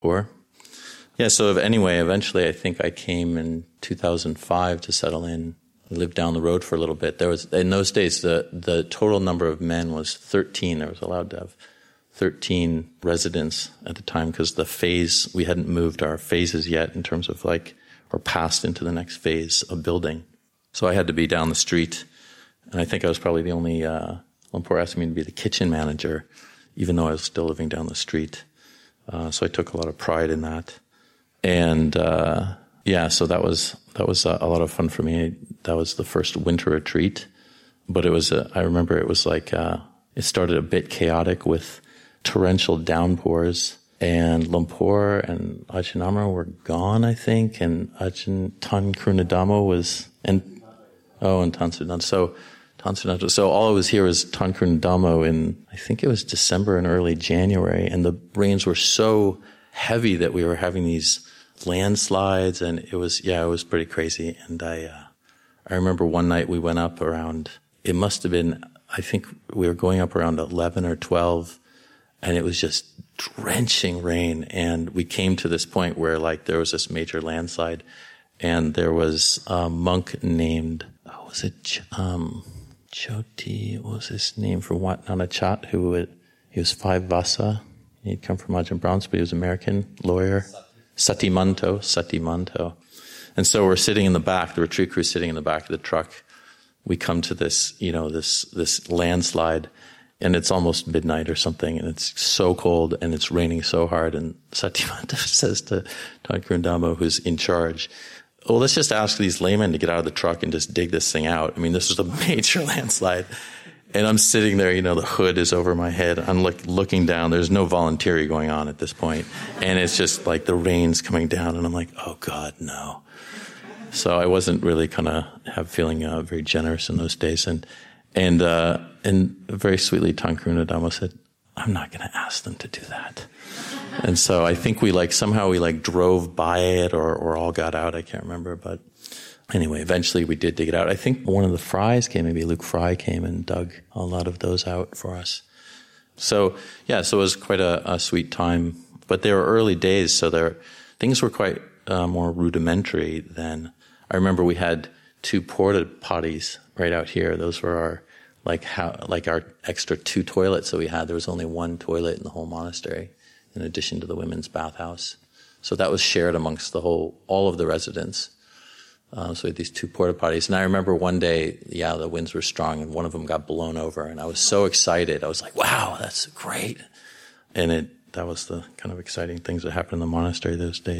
Or yeah, so anyway, eventually I think I came in 2005 to settle in. I lived down the road for a little bit. There was, in those days, the total number of men was 13. I was allowed to have 13 residents at the time because we hadn't moved our phases yet in terms of or passed into the next phase of building. So I had to be down the street. And I think I was probably the only, Lumpur asked me to be the kitchen manager, even though I was still living down the street. So I took a lot of pride in that. And, so that was a lot of fun for me. That was the first winter retreat. But I remember it was it started a bit chaotic with torrential downpours. And Lumpur and Ajahn Amaro were gone, I think. And Ajahn Tan Krunadamo was, and Tan Sunanta. So all I was here was Tan Krunadamo in, I think it was December and early January. And the rains were so heavy that we were having these landslides, and it was pretty crazy. And I remember one night we went up around, it must have been, I think we were going up around 11 or 12, and it was just drenching rain. And we came to this point where there was this major landslide, and there was a monk named, Choti, what was his name, from Wat Nanachat, he was 5 Vasa. He'd come from Ajahn Brahms, but he was an American lawyer. Satimanto. And so we're sitting in the back, the retreat crew sitting in the back of the truck. We come to this, this landslide, and it's almost midnight or something, and it's so cold, and it's raining so hard, and Satimanto says to Tan Krunadamo, who's in charge, well, let's just ask these laymen to get out of the truck and just dig this thing out. I mean, this was a major landslide. And I'm sitting there, the hood is over my head. I'm looking down. There's no volunteering going on at this point. And it's just the rain's coming down, and I'm like, oh God, no. So I wasn't really feeling very generous in those days. And very sweetly, Tan Krunadamo said, I'm not going to ask them to do that. And so I think we somehow drove by it or all got out. I can't remember. But anyway, eventually we did dig it out. I think one of the Frys came, maybe Luke Fry came and dug a lot of those out for us. So it was quite a sweet time. But they were early days, so things were quite more rudimentary then. I remember we had 2 porta potties right out here. Those were our our extra 2 toilets that we had. There was only 1 toilet in the whole monastery, in addition to the women's bathhouse. So that was shared amongst all of the residents. So we had these 2 porta potties. And I remember one day, the winds were strong, and one of them got blown over, and I was so excited. I was like, wow, that's great. And that was the kind of exciting things that happened in the monastery those days.